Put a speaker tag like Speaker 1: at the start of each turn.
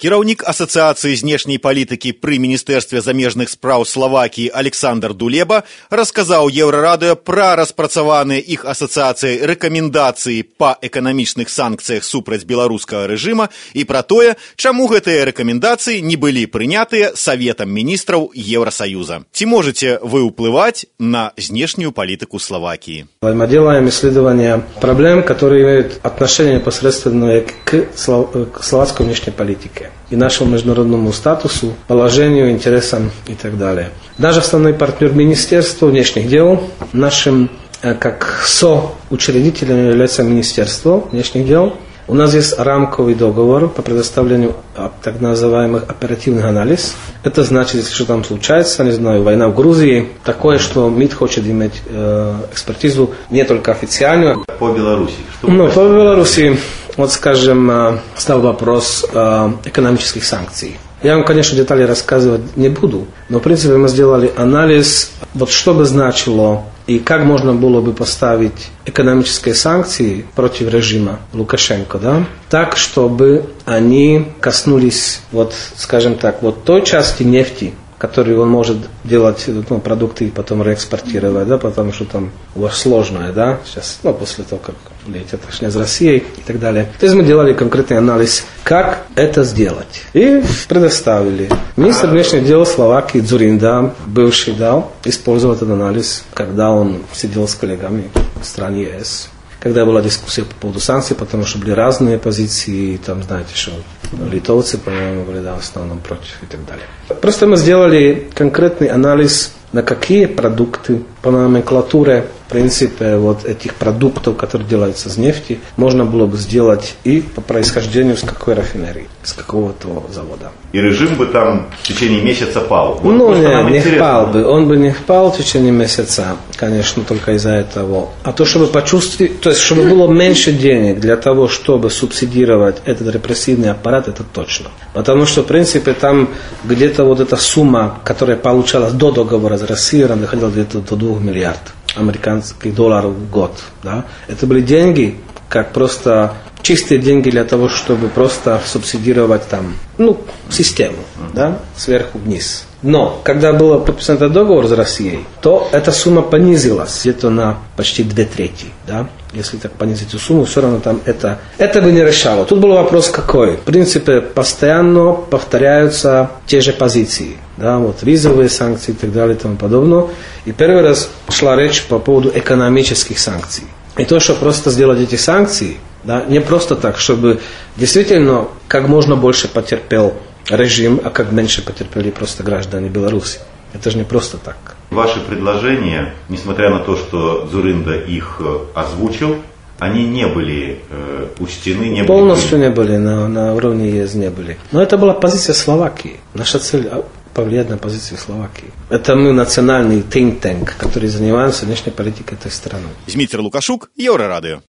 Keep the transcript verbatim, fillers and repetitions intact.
Speaker 1: Кіраўнік Асацыяцыі знешняй палітыкі пры Міністэрстве замежных спраў Славакіі Александр Дулеба расказаў Еўрарадыё пра распрацаваныя іх асацыяцыяй рэкамендацыі па эканамічных санкцыях супраць беларускага рэжыма і пра тое, чаму гэтыя рэкамендацыі не былі прынятыя Саветам міністраў Еўросаюза. Ці можаце вы ўплываць на знешнюю палітыку Словакии?
Speaker 2: Мы делаем исследования проблем, которые имеют отношение непосредственно к словацкой внешней политике и нашему международному статусу, положению, интересам и так далее. Наш основной партнер Министерства внешних дел, нашим как соучредителем является Министерство внешних дел. У нас есть рамковый договор по предоставлению так называемых оперативных анализ. Это значит, если что там случается, не знаю, война в Грузии, такое, что МИД хочет иметь э, экспертизу не только официальную.
Speaker 3: По Беларуси? Что
Speaker 2: ну, по Беларуси, вот скажем, э, стал вопрос э, экономических санкций. Я вам, конечно, детали рассказывать не буду, но, в принципе, мы сделали анализ, вот что бы значило и как можно было бы поставить экономические санкции против режима Лукашенко, да, так, чтобы они коснулись, вот, скажем так, вот той части нефти, который он может делать, ну, продукты и потом реэкспортировать, да, потому что там у вас сложное, да, сейчас, ну, после того, как летят отношения с Россией и так далее. То есть мы делали конкретный анализ, как это сделать. И предоставили. Министр внешних дел Словакии Дзуринда, бывший, да, использовал этот анализ, когда он сидел с коллегами в стране ЕС. Когда была дискуссия по поводу санкций, потому что были разные позиции, там, знаете, что литовцы, по-моему, были, да, в основном против и так далее. Просто мы сделали конкретный анализ, на какие продукты по номенклатуре, в принципе, вот этих продуктов, которые делаются из нефти, можно было бы сделать и по происхождению с какой рафинерии, с какого-то завода.
Speaker 3: И режим бы там в течение месяца пал?
Speaker 2: Вот ну, не, не впал бы. Он бы не впал в течение месяца, конечно, только из-за этого. А то, чтобы почувствовать, то есть, чтобы было меньше денег для того, чтобы субсидировать этот репрессивный аппарат, это точно. Потому что, в принципе, там где-то вот эта сумма, которая получалась до договора с Россией, она доходила где-то до двух миллиардов американских долларов в год. Да? Это были деньги, как просто чистые деньги для того, чтобы просто субсидировать там, ну, систему, да, сверху вниз. Но, когда был подписан этот договор с Россией, то эта сумма понизилась где-то на почти две трети, да. Если так понизить эту сумму, все равно там это, это бы не решало. Тут был вопрос какой? В принципе, постоянно повторяются те же позиции, да, вот визовые санкции и так далее и тому подобное. И первый раз шла речь по поводу экономических санкций. И то, что просто сделать эти санкции, да, не просто так, чтобы действительно как можно больше потерпел режим, а как меньше потерпели просто граждане Беларуси. Это же не просто так.
Speaker 3: Ваши предложения, несмотря на то, что Дзуринда их озвучил, они не были э, учтены, не
Speaker 2: Полностью
Speaker 3: были...
Speaker 2: не были, на, на уровне ЕС не были. Но это была позиция Словакии. Наша цель повлиять на позицию Словакии. Это мы национальный think tank, который занимаемся внешней политикой этой страны.
Speaker 1: Дмитрий Лукашук, Еврорадио.